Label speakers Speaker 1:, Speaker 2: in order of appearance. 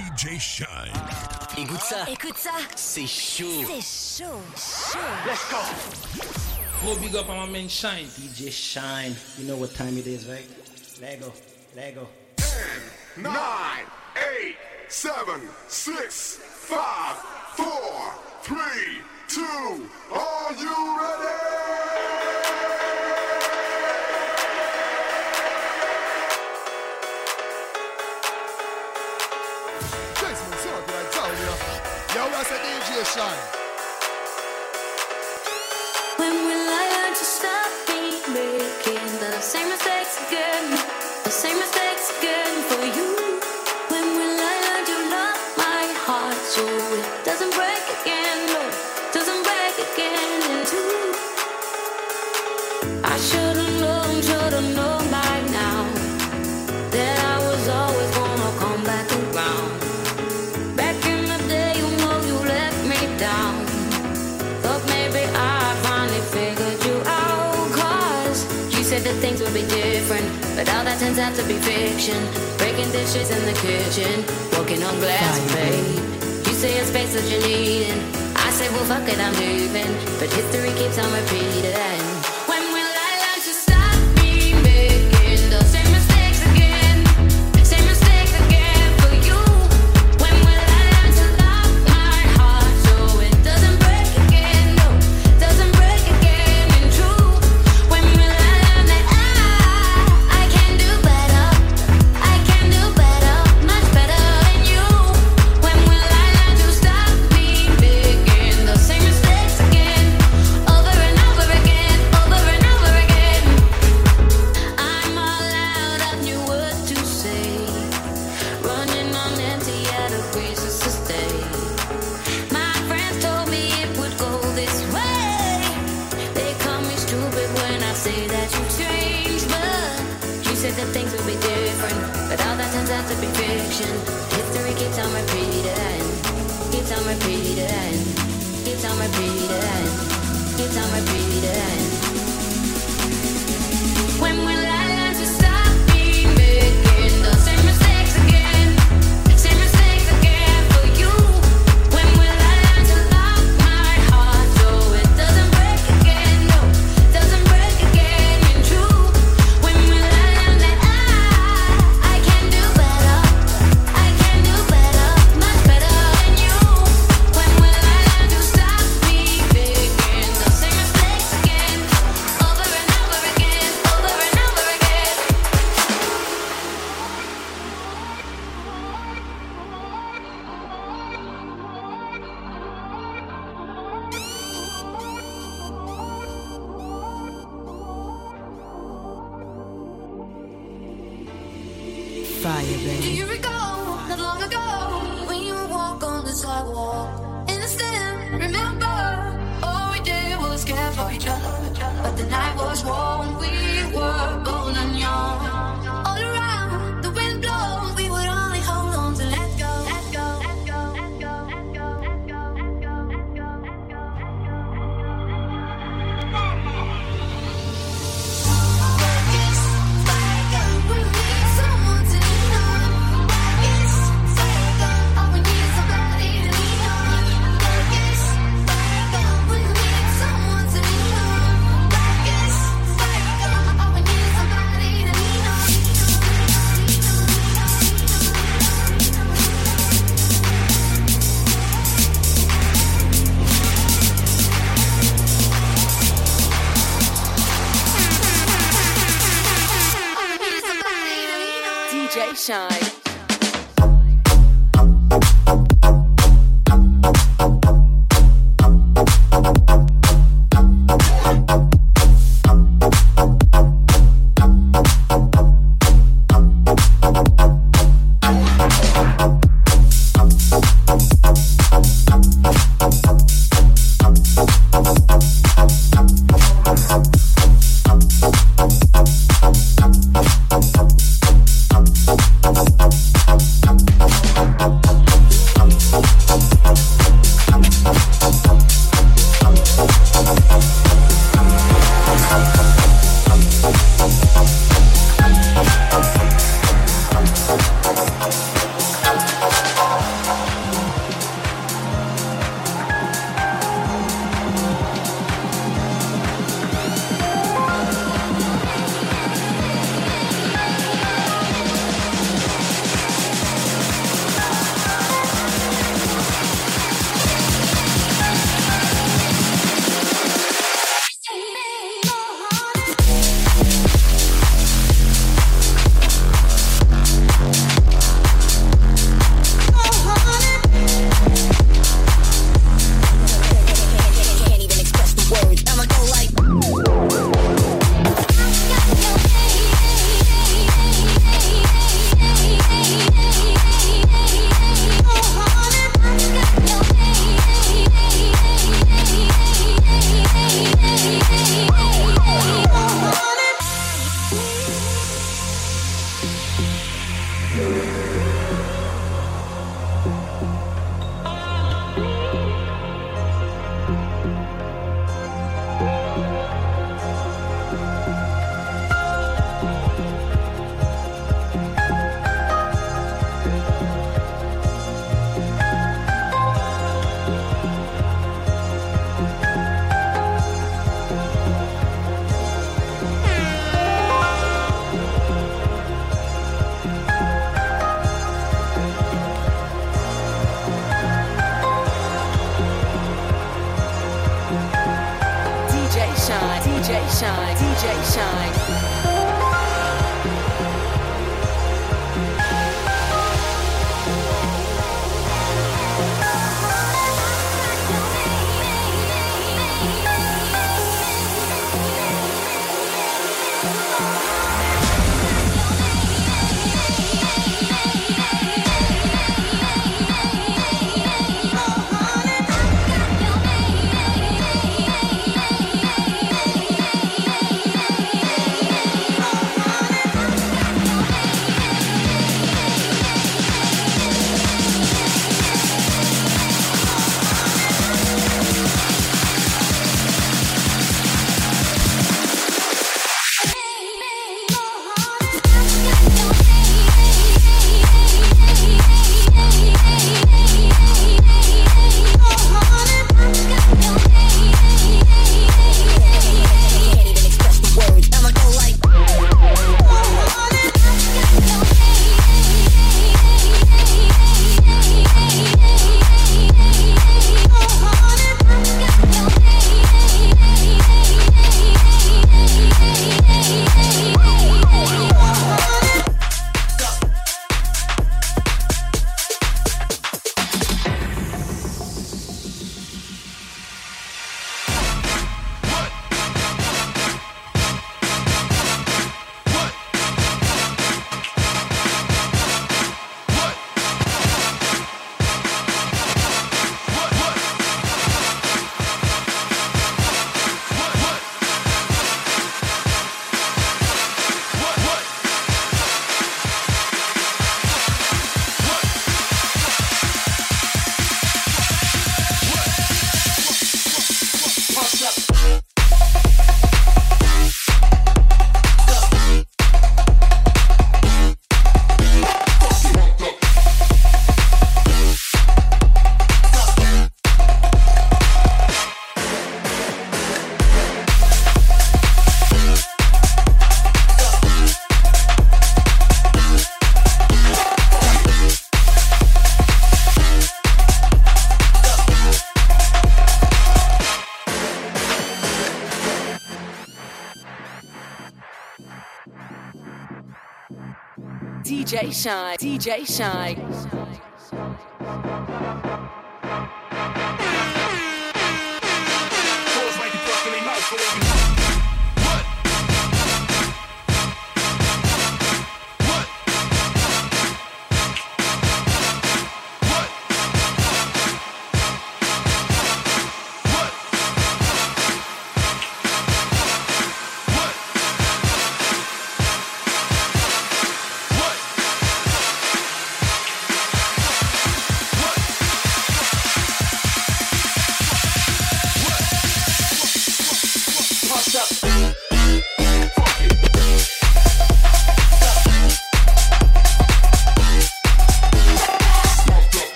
Speaker 1: DJ Shine.
Speaker 2: Écoute ça.
Speaker 3: Écoute ça.
Speaker 2: C'est chaud.
Speaker 3: C'est chaud. Chaud.
Speaker 2: Let's go. Gros big up on my man Shine. DJ Shine. You know what time it is, right? Lego.
Speaker 4: 10, 9, 8, 7, 6, 5, 4, 3, 2, are you ready?
Speaker 5: Jason, so what I tell you? Yo, that's a DJ Shine.
Speaker 6: When will I learn to stop making the same mistakes again? The same mistakes again for you. When will I learn to love my heart so it doesn't break again? No, it doesn't break again in two. I should've known by now that I was always gonna come back around. Back in the day, you know you let me down. Thought maybe I finally figured you out, 'cause you said that things would be different, but all that turns out to be fiction. Breaking dishes in the kitchen, walking on glass, babe. You say a space that you're needing, I say, well, fuck it, I'm leaving. But history keeps on repeating. When will I learn to stop me making the same mistakes again? Same mistakes again for you. When will I learn to love my heart so it doesn't break again? No, doesn't break again in truth. When will I learn that I can do better? I can do better, much better than you. When will I learn to stop me making the same mistakes again? Over and over again, over and over again. I'm all out of new words to say, running on empty out of reasons to stay. My friends told me it would go this way. They call me stupid when I say that you changed, but you said that things would be different, but all that turns out to be fiction. History keeps on repeating, keeps on repeating, keeps on repeating, keeps on repeating. When will I learn to stop me making the same mistakes again? Same mistakes again for you. When will I learn to love my heart so it doesn't break again? No, doesn't break again in truth. When will I learn that I can do better? I can do better, much better than you. When will I learn to stop me making the same mistakes again? Over and over again, over and over again.
Speaker 7: Do you recall not long ago when you would walk on the sidewalk? Innocent, remember, all we did was care for each other. But the night was warm, we were bold and young. All around, the wind blows, we would only hold on to let go. Let go, let go, let go, let go, let go, let go, let go, let go. It's like we need someone to lean on. It's like all we need is somebody to lean on. It's like we need someone to lean on. It's like all we need is
Speaker 1: Shine, DJ Shine. DJ Shine, DJ Shine.